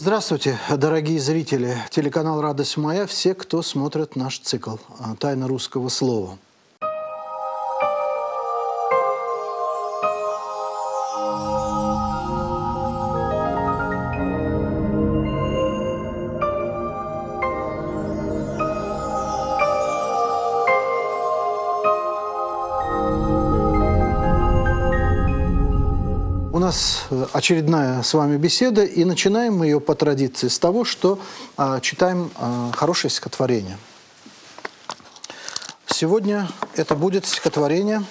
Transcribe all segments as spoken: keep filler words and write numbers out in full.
Здравствуйте, дорогие зрители. Телеканал «Радость моя», все, кто смотрит наш цикл «Тайна русского слова». У нас очередная с вами беседа, и начинаем мы ее по традиции с того, что а, читаем а, хорошее стихотворение. Сегодня это будет стихотворение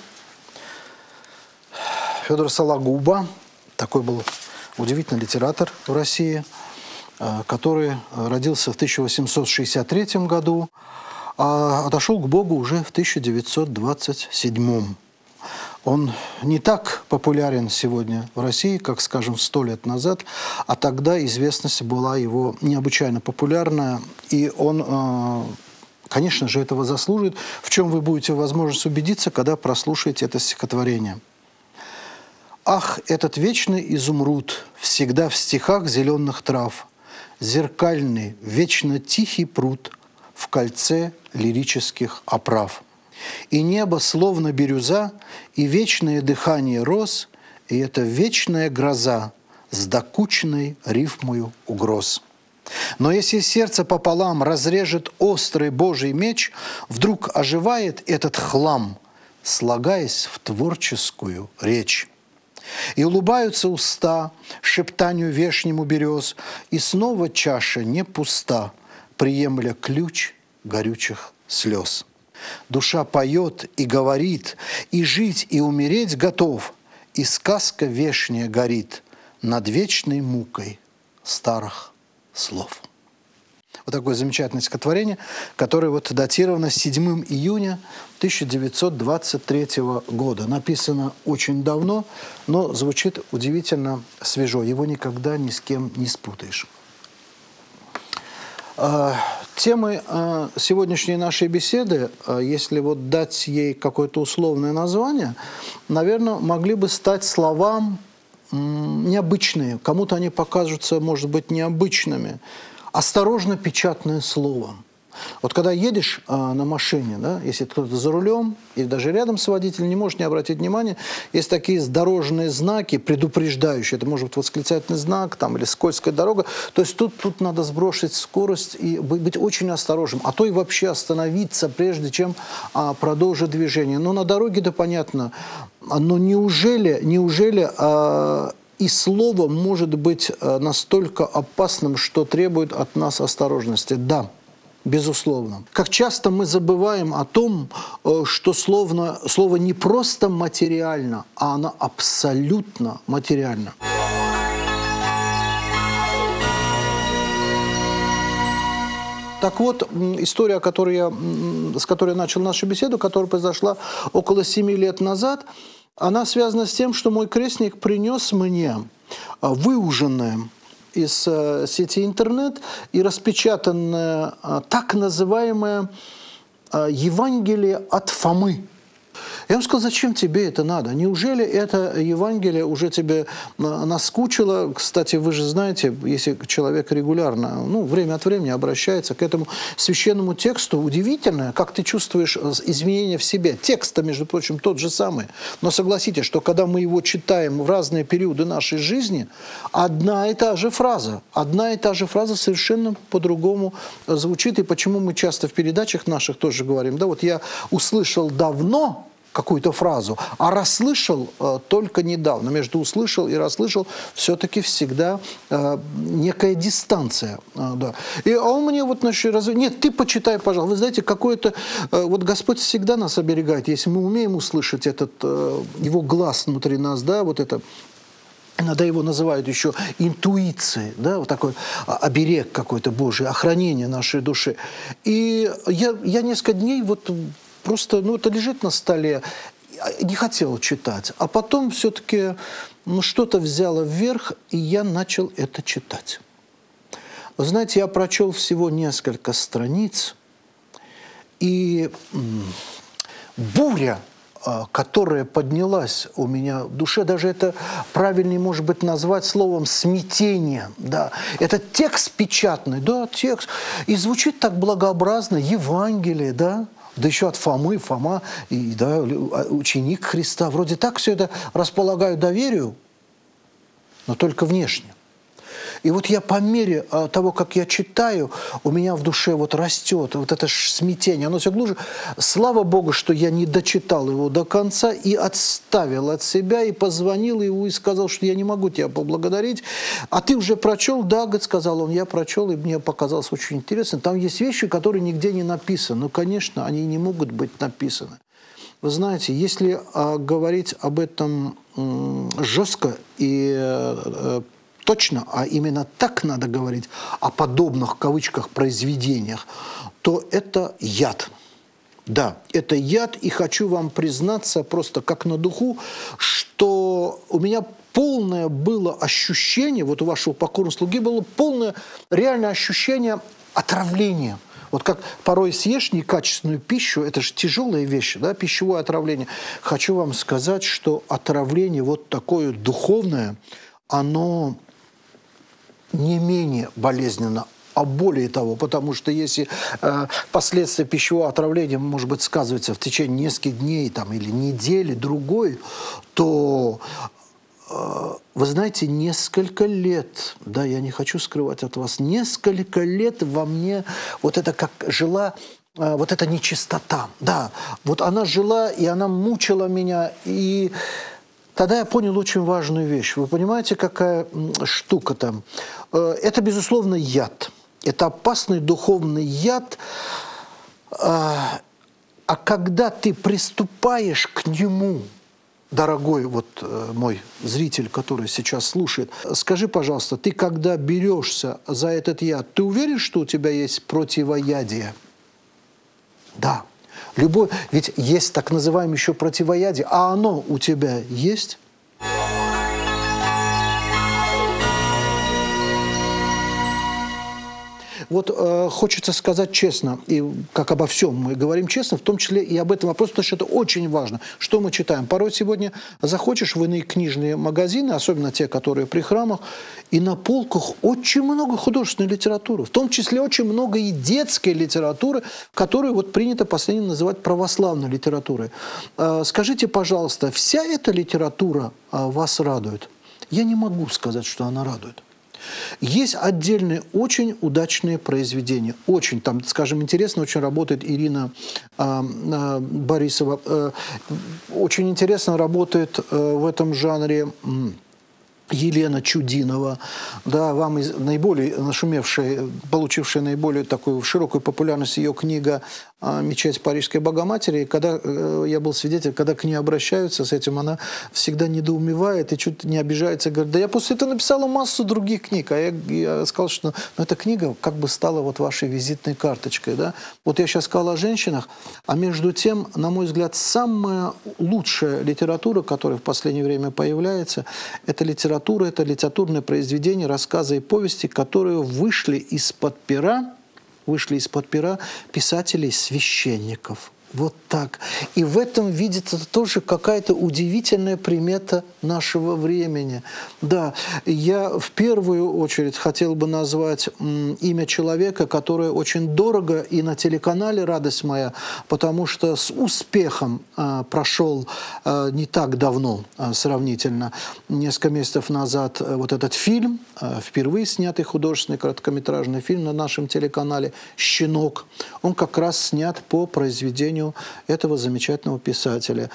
Федора Сологуба. Такой был удивительный литератор в России, а, который родился в тысяча восемьсот шестьдесят третьем году, а отошел к Богу уже в тысяча девятьсот двадцать седьмом. Он не так популярен сегодня в России, как, скажем, сто лет назад, а тогда известность была его необычайно популярная, и он, конечно же, этого заслужит, в чем вы будете возможность убедиться, когда прослушаете это стихотворение. «Ах, этот вечный изумруд, всегда в стихах зеленых трав, зеркальный, вечно тихий пруд в кольце лирических оправ. И небо словно бирюза, и вечное дыхание роз, и эта вечная гроза с докучной рифмою угроз. Но если сердце пополам разрежет острый Божий меч, вдруг оживает этот хлам, слагаясь в творческую речь. И улыбаются уста шептанию вешнему берез, и снова чаша не пуста, приемля ключ горючих слез. Душа поет и говорит, и жить, и умереть готов, и сказка вешняя горит над вечной мукой старых слов». Вот такое замечательное стихотворение, которое вот датировано седьмого июня тысяча девятьсот двадцать третьего года. Написано очень давно, но звучит удивительно свежо. Его никогда ни с кем не спутаешь. Темы сегодняшней нашей беседы, если вот дать ей какое-то условное название, наверное, могли бы стать словам необычные. Кому-то они покажутся, может быть, необычными. Осторожно, печатное слово. Вот когда едешь а, на машине, да, если кто-то за рулем или даже рядом с водителем, не можешь не обратить внимания, есть такие дорожные знаки, предупреждающие. Это может быть восклицательный знак там, или скользкая дорога. То есть тут, тут надо сбросить скорость и быть очень осторожным. А то и вообще остановиться, прежде чем а, продолжить движение. Но на дороге-то понятно. Но неужели, неужели а, и слово может быть а, настолько опасным, что требует от нас осторожности? Да. Безусловно. Как часто мы забываем о том, что словно, слово не просто материально, а оно абсолютно материально. Так вот, история, которую я, с которой я начал нашу беседу, которая произошла около семи лет назад, она связана с тем, что мой крестник принес мне выуженное из сети интернет и распечатанное так называемое Евангелие от Фомы. Я ему сказал: зачем тебе это надо? Неужели это Евангелие уже тебе наскучило? Кстати, вы же знаете, если человек регулярно, ну, время от времени обращается к этому священному тексту, удивительно, как ты чувствуешь изменения в себе. Текст-то, между прочим, тот же самый. Но согласитесь, что когда мы его читаем в разные периоды нашей жизни, одна и та же фраза, одна и та же фраза совершенно по-другому звучит. И почему мы часто в передачах наших тоже говорим, да, вот я услышал давно какую-то фразу, а расслышал э, только недавно. Между услышал и расслышал все-таки всегда э, некая дистанция. Э, да. И, а он мне вот, значит, разве... Нет, ты почитай, пожалуйста. Вы знаете, какое-то... Э, вот Господь всегда нас оберегает, если мы умеем услышать этот, э, его глаз внутри нас, да, вот это... Иногда его называют еще интуицией, да, вот такой оберег какой-то Божий, охранение нашей души. И я, я несколько дней вот... Просто, ну, это лежит на столе, не хотел читать. А потом все-таки, ну, что-то взяло вверх, и я начал это читать. Вы знаете, я прочел всего несколько страниц, и буря которая поднялась у меня в душе, даже это правильнее, может быть, назвать словом смятение. Да. Это текст печатный, да, текст. И звучит так благообразно, Евангелие, да. Да еще от Фомы, Фома, и, да, ученик Христа. Вроде так все это располагаю доверию, но только внешне. И вот я по мере того, как я читаю, у меня в душе вот растет вот это смятение, оно все глубже. Слава Богу, что я не дочитал его до конца и отставил от себя, и позвонил ему и сказал, что я не могу тебя поблагодарить. А ты уже прочел? Да, говорит, сказал он, я прочел, и мне показалось очень интересно. Там есть вещи, которые нигде не написаны. Ну, конечно, они не могут быть написаны. Вы знаете, если а, говорить об этом м, жестко и э, точно, а именно так надо говорить о подобных, в кавычках, произведениях, то это яд. Да, это яд, и хочу вам признаться просто как на духу, что у меня полное было ощущение, вот у вашего покорного слуги было полное реальное ощущение отравления. Вот как порой съешь некачественную пищу, это же тяжелая вещь, да, пищевое отравление. Хочу вам сказать, что отравление вот такое духовное, оно не менее болезненно, а более того, потому что если э, последствия пищевого отравления, может быть, сказываются в течение нескольких дней там, или недели, другой, то, э, вы знаете, несколько лет, да, я не хочу скрывать от вас, несколько лет во мне вот это как жила, э, вот эта нечистота, да, вот она жила, и она мучила меня, и... Тогда я понял очень важную вещь. Вы понимаете, какая штука там? Это, безусловно, яд. Это опасный духовный яд. А когда ты приступаешь к нему, дорогой вот мой зритель, который сейчас слушает, скажи, пожалуйста, ты когда берешься за этот яд, ты уверен, что у тебя есть противоядие? Да. Любой, ведь есть так называемое еще противоядие, а оно у тебя есть? Вот э, хочется сказать честно, и как обо всем мы говорим честно, в том числе и об этом вопросе, потому что это очень важно. Что мы читаем? Порой сегодня заходишь в иные книжные магазины, особенно те, которые при храмах, и на полках очень много художественной литературы, в том числе очень много и детской литературы, которую вот принято последнее называть православной литературой. Э, скажите, пожалуйста, вся эта литература э, вас радует? Я не могу сказать, что она радует. Есть отдельные очень удачные произведения. Очень, там, скажем, интересно очень работает Ирина э, э, Борисова. Э, очень интересно работает э, в этом жанре э, Елена Чудинова, да, вам из, наиболее нашумевшая, получившая наиболее такую широкую популярность ее книга «Мечеть Парижской Богоматери». И когда э, я был свидетелем, когда к ней обращаются с этим, она всегда недоумевает и чуть не обижается. Говорит, да я после этого написала массу других книг. А я, я сказал, что ну, эта книга как бы стала вот вашей визитной карточкой. Да? Вот я сейчас сказал о женщинах, а между тем, на мой взгляд, самая лучшая литература, которая в последнее время появляется, это литература, это литературное произведение, рассказы и повести, которые вышли из-под пера, вышли из-под пера писателей-священников. Вот так. И в этом видится тоже какая-то удивительная примета нашего времени. Да, я в первую очередь хотел бы назвать имя человека, которое очень дорого и на телеканале «Радость моя», потому что с успехом а, прошел а, не так давно, а, сравнительно, несколько месяцев назад, а, вот этот фильм, а, впервые снятый художественный короткометражный фильм на нашем телеканале «Щенок». Он как раз снят по произведению этого замечательного писателя.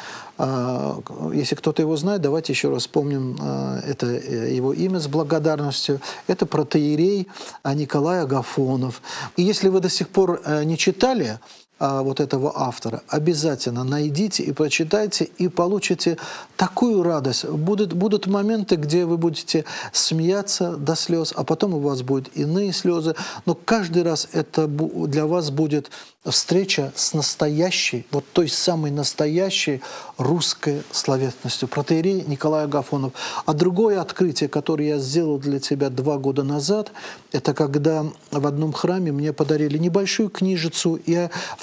Если кто-то его знает, давайте еще раз вспомним это его имя с благодарностью. Это протоиерей Николай Агафонов. И если вы до сих пор не читали вот этого автора, обязательно найдите и прочитайте, и получите такую радость. Будут, будут моменты, где вы будете смеяться до слез, а потом у вас будут иные слезы, но каждый раз это для вас будет встреча с настоящей, вот той самой настоящей русской словесностью. Протоиерей Николай Агафонов. А другое открытие, которое я сделал для тебя два года назад, это когда в одном храме мне подарили небольшую книжицу, и в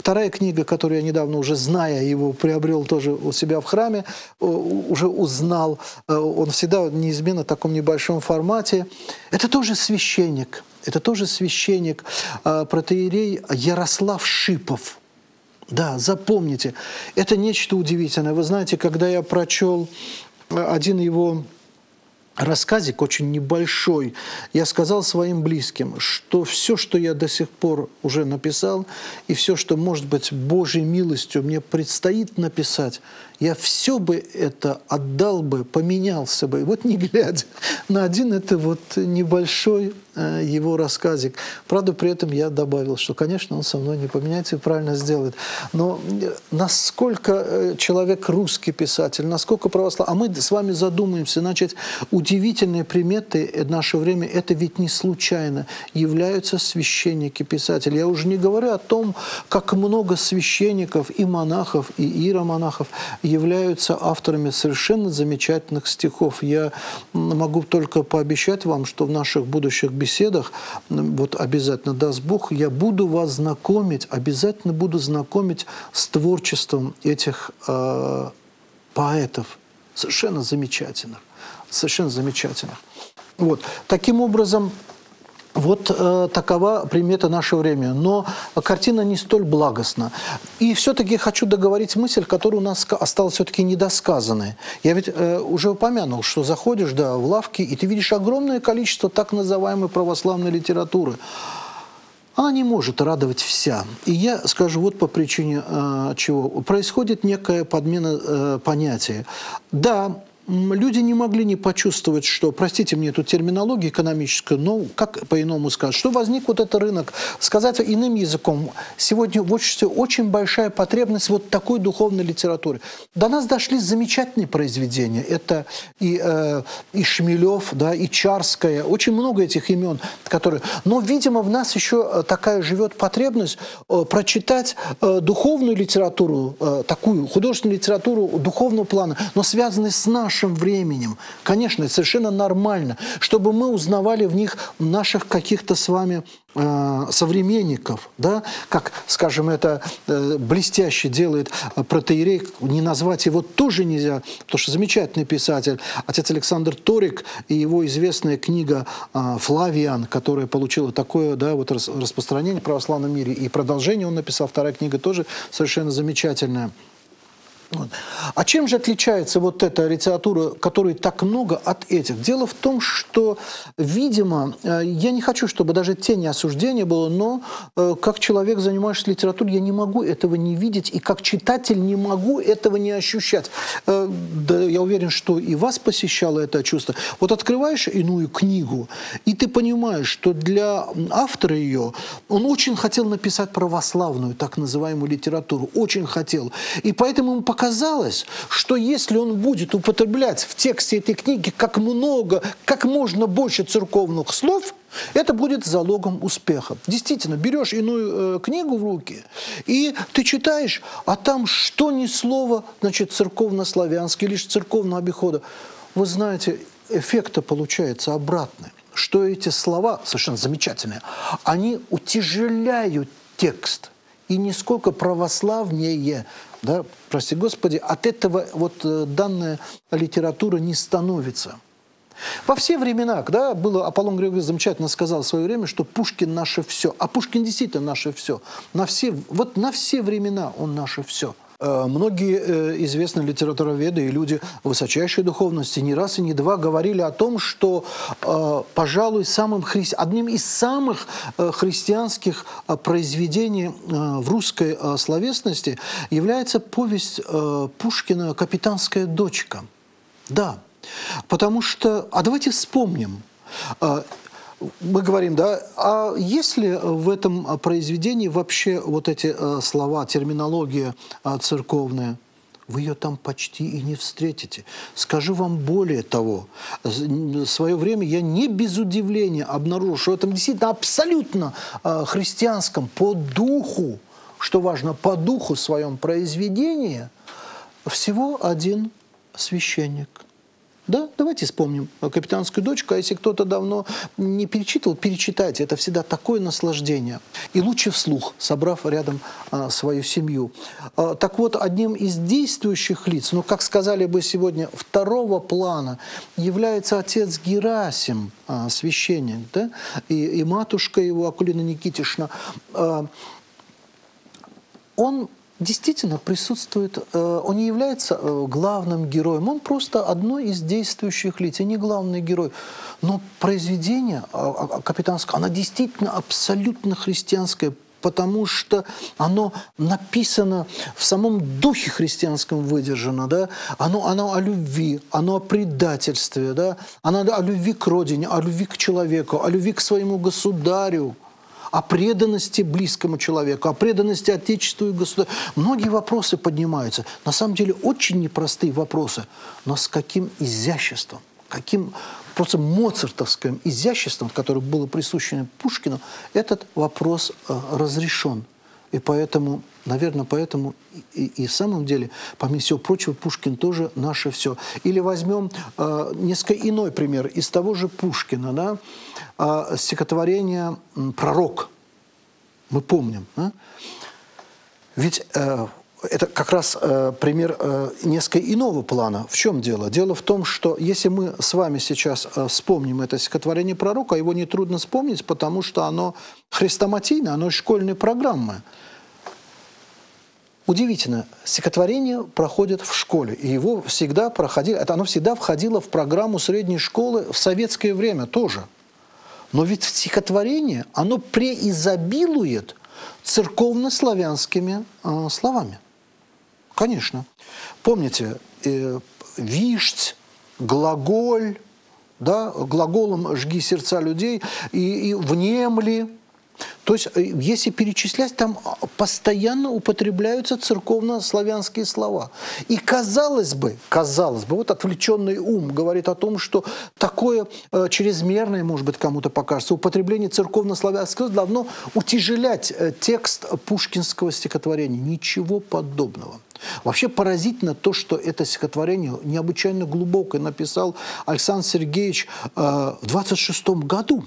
вторая книга, которую я недавно, уже зная его, приобрел тоже у себя в храме, уже узнал, он всегда неизменно в таком небольшом формате. Это тоже священник, это тоже священник, протоиерей Ярослав Шипов. Да, запомните, это нечто удивительное. Вы знаете, когда я прочел один его рассказик, очень небольшой, я сказал своим близким, что все, что я до сих пор уже написал, и все, что, может быть, Божьей милостью мне предстоит написать, я все бы это отдал бы, поменялся бы. И вот не глядя на один это вот небольшой э, его рассказик. Правда, при этом я добавил, что, конечно, он со мной не поменяется и правильно сделает. Но насколько человек русский писатель, насколько православный, а мы с вами задумаемся, значит, удивительные приметы в наше время, это ведь не случайно, являются священники-писатели. Я уже не говорю о том, как много священников и монахов, и иеромонахов являются авторами совершенно замечательных стихов. Я могу только пообещать вам, что в наших будущих беседах, вот обязательно, даст Бог, я буду вас знакомить, обязательно буду знакомить с творчеством этих э, поэтов, совершенно замечательных, совершенно замечательных. Вот. Таким образом, вот э, такова примета нашего времени. Но картина не столь благостна. И все-таки хочу договорить мысль, которая у нас осталась все-таки недосказанной. Я ведь э, уже упомянул, что заходишь, да, в лавки, и ты видишь огромное количество так называемой православной литературы. Она не может радовать вся. И я скажу вот по причине э, чего. Происходит некая подмена э, понятия. Да, люди не могли не почувствовать, что, простите мне эту терминологию экономическую, но как по-иному сказать, что возник вот этот рынок. Сказать иным языком, сегодня в обществе очень большая потребность вот такой духовной литературы. До нас дошли замечательные произведения. Это и, э, и Шмелев, да, и Чарская, очень много этих имен, которые... Но, видимо, в нас еще такая живет потребность э, прочитать э, духовную литературу, э, такую художественную литературу духовного плана, но связанную с нашим временем. Конечно, это совершенно нормально, чтобы мы узнавали в них наших каких-то с вами э, современников, да, как, скажем, это э, блестяще делает протоиерей, не назвать его тоже нельзя, потому что замечательный писатель, отец Александр Торик и его известная книга э, «Флавиан», которая получила такое, да, вот распространение в православном мире, и продолжение он написал, вторая книга тоже совершенно замечательная. Вот. А чем же отличается вот эта литература, которой так много, от этих? Дело в том, что, видимо, я не хочу, чтобы даже тени осуждения было, но как человек, занимающийся литературой, я не могу этого не видеть, и как читатель не могу этого не ощущать. Да, я уверен, что и вас посещало это чувство. Вот открываешь иную книгу, и ты понимаешь, что для автора ее, он очень хотел написать православную, так называемую литературу, очень хотел. И поэтому ему показалось, что если он будет употреблять в тексте этой книги как много, как можно больше церковных слов, это будет залогом успеха. Действительно, берешь иную э, книгу в руки, и ты читаешь, а там что ни слово, значит, церковно-славянский, лишь церковного обихода. Вы знаете, эффект получается обратный, что эти слова, совершенно замечательные, они утяжеляют текст, и нисколько православнее, да, прости Господи, от этого вот данная литература не становится. Во все времена, да, было, Аполлон Григорьевич замечательно сказал в свое время, что Пушкин наше все. А Пушкин действительно наше все. На все, вот на все времена он наше все. Многие известные литературоведы и люди высочайшей духовности не раз и не два говорили о том, что, пожалуй, самым хри... одним из самых христианских произведений в русской словесности является повесть Пушкина «Капитанская дочка». Да, потому что... А давайте вспомним. Мы говорим, да, а есть ли в этом произведении вообще вот эти э, слова, терминология э, церковная? Вы ее там почти и не встретите. Скажу вам более того, в свое время я не без удивления обнаружил, что в этом действительно абсолютно э, христианском, по духу, что важно, по духу своем произведении, всего один священник. Да, давайте вспомним «Капитанскую дочку», а если кто-то давно не перечитывал, перечитайте, это всегда такое наслаждение. И лучше вслух, собрав рядом а, свою семью. А, так вот, одним из действующих лиц, ну, как сказали бы сегодня, второго плана, является отец Герасим, а, священник, да, и, и матушка его, Акулина Никитишна. А, он действительно присутствует, он не является главным героем, он просто одно из действующих лиц, и не главный герой. Но произведение «Капитанское», оно действительно абсолютно христианское, потому что оно написано в самом духе христианском выдержано, да? оно, оно о любви, оно о предательстве, да? Оно о любви к родине, о любви к человеку, о любви к своему государю, о преданности близкому человеку, о преданности Отечеству и государству. Многие вопросы поднимаются. На самом деле очень непростые вопросы, но с каким изяществом, каким просто моцартовским изяществом, которое было присуще Пушкину, этот вопрос э, разрешен. И поэтому, наверное, поэтому и, и в самом деле, помимо всего прочего, Пушкин тоже наше все. Или возьмем э, несколько иной пример из того же Пушкина, да, э, стихотворение «Пророк». Мы помним. Да? Ведь э, это как раз э, пример э, несколько иного плана. В чем дело? Дело в том, что если мы с вами сейчас э, вспомним это стихотворение «Пророка», его нетрудно вспомнить, потому что оно хрестоматийно, оно из школьной программы. Удивительно, стихотворение проходит в школе, и его всегда проходило, это оно всегда входило в программу средней школы в советское время тоже. Но ведь стихотворение, оно преизобилует церковно-славянскими э, словами. Конечно. Помните, э, вишть, глаголь, да, глаголом «жги сердца людей» и, и «внемли». То есть, если перечислять, там постоянно употребляются церковно-славянские слова. И казалось бы, казалось бы, вот отвлеченный ум говорит о том, что такое э, чрезмерное, может быть, кому-то покажется, употребление церковно-славянских слов должно утяжелять э, текст пушкинского стихотворения. Ничего подобного. Вообще поразительно то, что это стихотворение необычайно глубокое написал Александр Сергеевич э, в двадцать шестом году.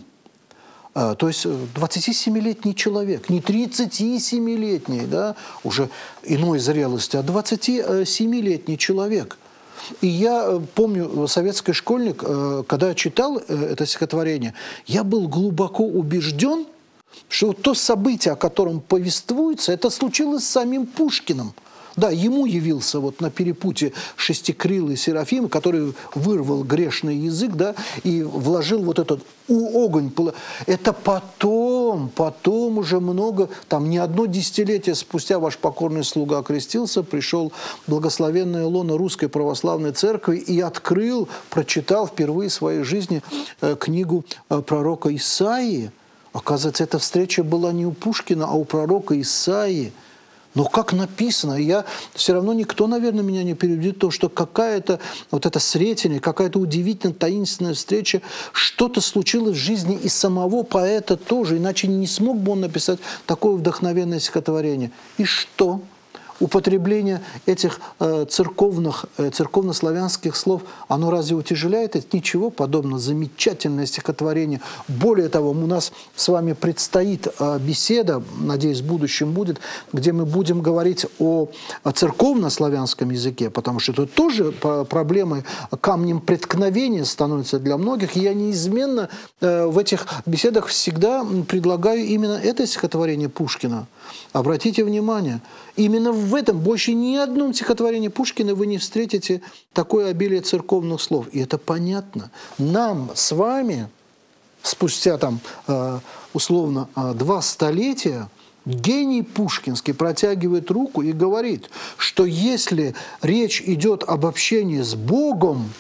То есть двадцатисемилетний человек, не тридцатисемилетний, да, уже иной зрелости, а двадцатисемилетний человек. И я помню, советский школьник, когда я читал это стихотворение, я был глубоко убежден, что вот то событие, о котором повествуется, это случилось с самим Пушкиным. Да, ему явился вот на перепутье шестикрылый Серафим, который вырвал грешный язык, да, и вложил вот этот огонь. Это потом, потом уже много, там не одно десятилетие спустя ваш покорный слуга окрестился, пришел благословенное лоно Русской Православной Церкви и открыл, прочитал впервые в своей жизни э, книгу э, пророка Исаии. Оказывается, эта встреча была не у Пушкина, а у пророка Исаии. Но как написано, я все равно никто, наверное, меня не переубедит, то, что какая-то вот это сретение, какая-то удивительно таинственная встреча, что-то случилось в жизни и самого поэта тоже, иначе не смог бы он написать такое вдохновенное стихотворение. И что? Употребление этих э, церковных, э, церковно-славянских слов, оно разве утяжеляет? Это ничего подобного. Замечательное стихотворение. Более того, у нас с вами предстоит э, беседа, надеюсь, в будущем будет, где мы будем говорить о, о церковно-славянском языке, потому что это тоже проблемой, камнем преткновения становится для многих. И я неизменно э, в этих беседах всегда предлагаю именно это стихотворение Пушкина. Обратите внимание, именно в этом больше ни одном стихотворении Пушкина вы не встретите такое обилие церковных слов. И это понятно. Нам с вами, спустя там условно два столетия, гений пушкинский протягивает руку и говорит, что если речь идет об общении с Богом,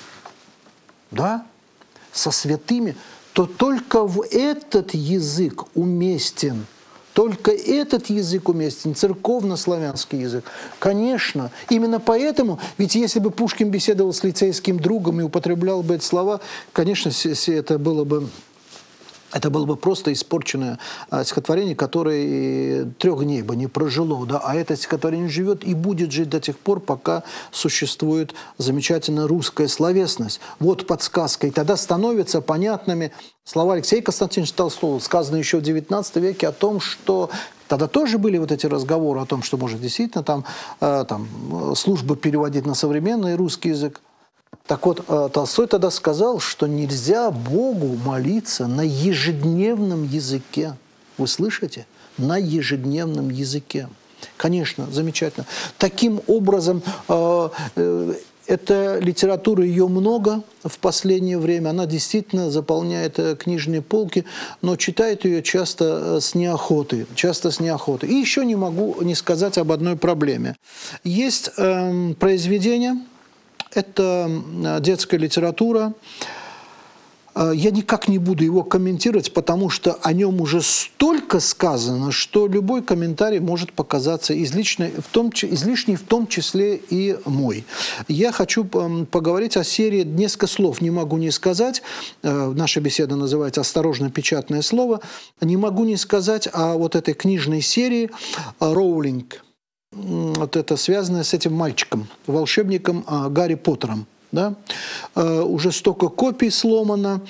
да, со святыми, то только в этот язык уместен. Только этот язык уместен, церковно-славянский язык. Конечно, именно поэтому, ведь если бы Пушкин беседовал с лицейским другом и употреблял бы эти слова, конечно, это было бы Это было бы просто испорченное а, стихотворение, которое трех дней бы не прожило. Да? А это стихотворение живет и будет жить до тех пор, пока существует замечательная русская словесность. Вот подсказка. И тогда становятся понятными слова Алексея Константиновича Толстого, сказанные еще в девятнадцатом веке, о том, что... Тогда тоже были вот эти разговоры о том, что может действительно там, э, там службу переводить на современный русский язык. Так вот, Толстой тогда сказал, что нельзя Богу молиться на ежедневном языке. Вы слышите? На ежедневном языке. Конечно, замечательно. Таким образом, эта литература, ее много в последнее время. Она действительно заполняет книжные полки, но читает ее часто с неохотой. Часто с неохотой. И еще не могу не сказать об одной проблеме. Есть э, произведения... Это детская литература. Я никак не буду его комментировать, потому что о нем уже столько сказано, что любой комментарий может показаться излишним, в том, излишний, в том числе и мой. Я хочу поговорить о серии «Несколько слов не могу не сказать». Наша беседа называется «Осторожно, печатное слово». Не могу не сказать о вот этой книжной серии «Роулинг». Вот это связано с этим мальчиком, волшебником а, Гарри Поттером. Да? А, уже столько копий сломано.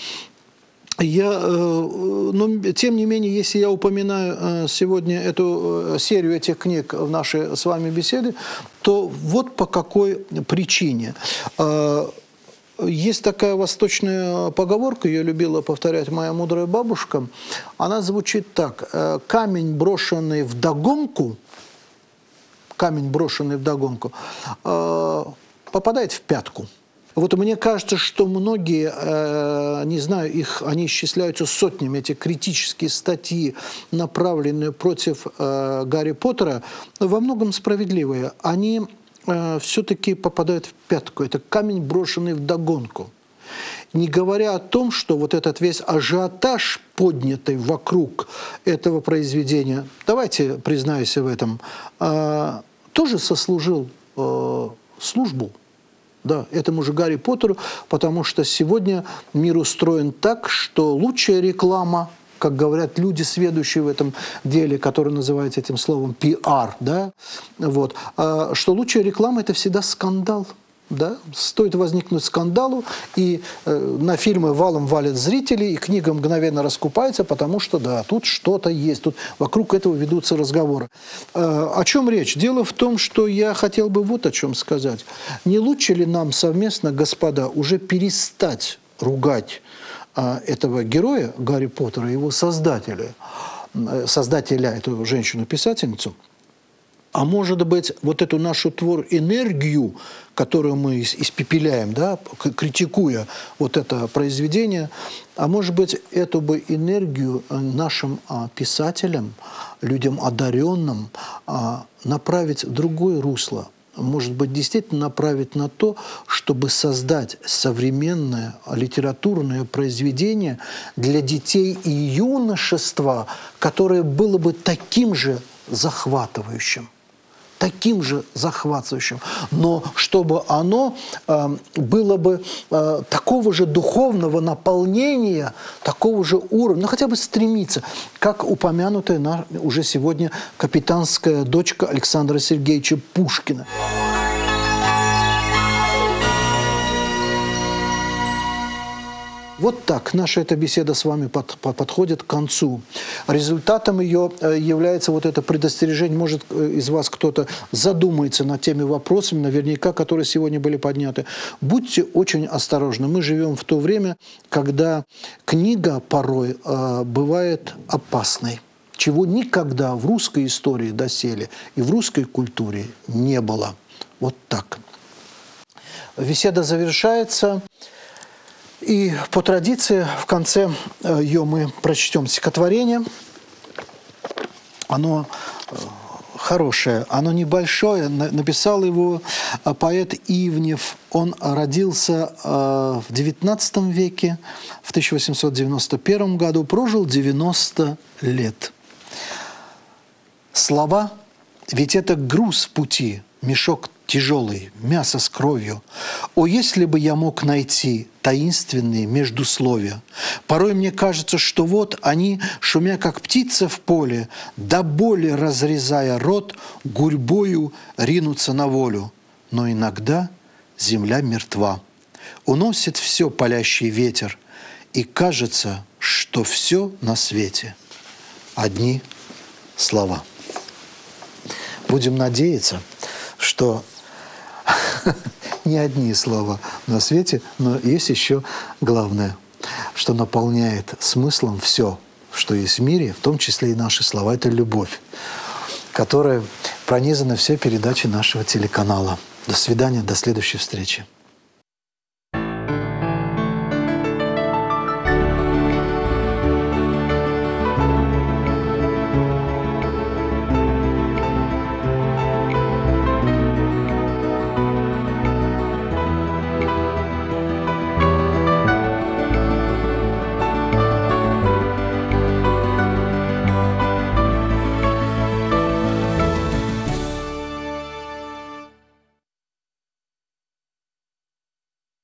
Я, а, но, тем не менее, если я упоминаю а, сегодня эту а, серию этих книг в нашей с вами беседе, то вот по какой причине. А, есть такая восточная поговорка, ее любила повторять моя мудрая бабушка. Она звучит так: «Камень, брошенный вдогонку, камень, брошенный вдогонку, э, попадает в пятку». Вот мне кажется, что многие, э, не знаю, их, они исчисляются сотнями, эти критические статьи, направленные против э, Гарри Поттера, во многом справедливые. Они э, все-таки попадают в пятку. Это камень, брошенный вдогонку. Не говоря о том, что вот этот весь ажиотаж, поднятый вокруг этого произведения, давайте признаюсь в этом, э, тоже сослужил э, службу, да, этому же Гарри Поттеру, потому что сегодня мир устроен так, что лучшая реклама, как говорят люди, сведущие в этом деле, которые называют этим словом пиар, да, вот, э, что лучшая реклама – это всегда скандал. Да? Стоит возникнуть скандалу, и э, на фильмы валом валят зрители, и книга мгновенно раскупается, потому что, да, тут что-то есть, тут вокруг этого ведутся разговоры. Э, о чем речь? Дело в том, что я хотел бы вот о чем сказать. Не лучше ли нам совместно, господа, уже перестать ругать э, этого героя, Гарри Поттера, его создателя, э, создателя, эту женщину-писательницу, а может быть, вот эту нашу твор энергию, которую мы испепеляем, да, критикуя вот это произведение, а может быть, эту бы энергию нашим а, писателям, людям одаренным, а, направить в другое русло. Может быть, действительно направить на то, чтобы создать современное литературное произведение для детей и юношества, которое было бы таким же захватывающим. таким же захватывающим, но чтобы оно э, было бы э, такого же духовного наполнения, такого же уровня, ну хотя бы стремиться, как упомянутая на, уже сегодня капитанская дочка Александра Сергеевича Пушкина. Вот так наша эта беседа с вами под, под, подходит к концу. Результатом ее является вот это предостережение. Может, из вас кто-то задумается над теми вопросами, наверняка, которые сегодня были подняты. Будьте очень осторожны. Мы живем в то время, когда книга порой э, бывает опасной, чего никогда в русской истории доселе и в русской культуре не было. Вот так. Беседа завершается. И по традиции в конце ее мы прочтем стихотворение. Оно хорошее, оно небольшое. Написал его поэт Ивнев. Он родился в девятнадцатом веке, в тысяча восемьсот девяносто первом году, прожил девяносто лет. Слова, ведь это груз пути, мешок тяжелый, мясо с кровью. О, если бы я мог найти таинственные междусловия! Порой мне кажется, что вот они, шумя как птицы в поле, до боли разрезая рот, гурьбою ринутся на волю. Но иногда земля мертва, уносит все палящий ветер, и кажется, что все на свете одни слова. Будем надеяться, что не одни слова на свете, но есть еще главное, что наполняет смыслом все, что есть в мире, в том числе и наши слова. Это любовь, которая пронизана все передачи нашего телеканала. До свидания, до следующей встречи.